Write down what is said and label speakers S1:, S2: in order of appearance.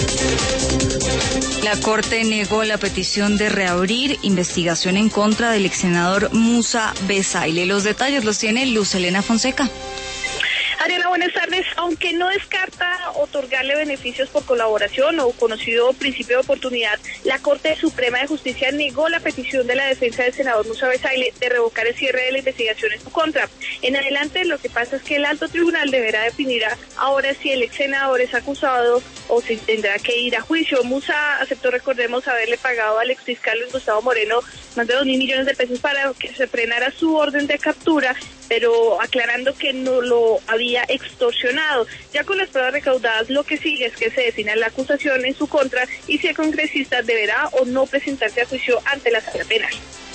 S1: La Corte negó la petición de reabrir investigación en contra del ex senador Musa Bezaile. Los detalles los tiene Luz Helena Fonseca.
S2: Adriana, buenas tardes. Aunque no descarta otorgarle beneficios por colaboración o conocido principio de oportunidad, la Corte Suprema de Justicia negó la petición de la defensa del senador Musa Bezaile de revocar el cierre de la investigación en su contra. En adelante, lo que pasa es que el alto tribunal deberá definir ahora si el ex senador es acusado o si tendrá que ir a juicio. Musa aceptó, recordemos, haberle pagado al exfiscal Luis Gustavo Moreno más de 2.000 millones de pesos para que se frenara su orden de captura, pero aclarando que no lo había extorsionado. Ya con las pruebas recaudadas, lo que sigue es que se defina la acusación en su contra y si el congresista deberá o no presentarse a juicio ante la sala penal.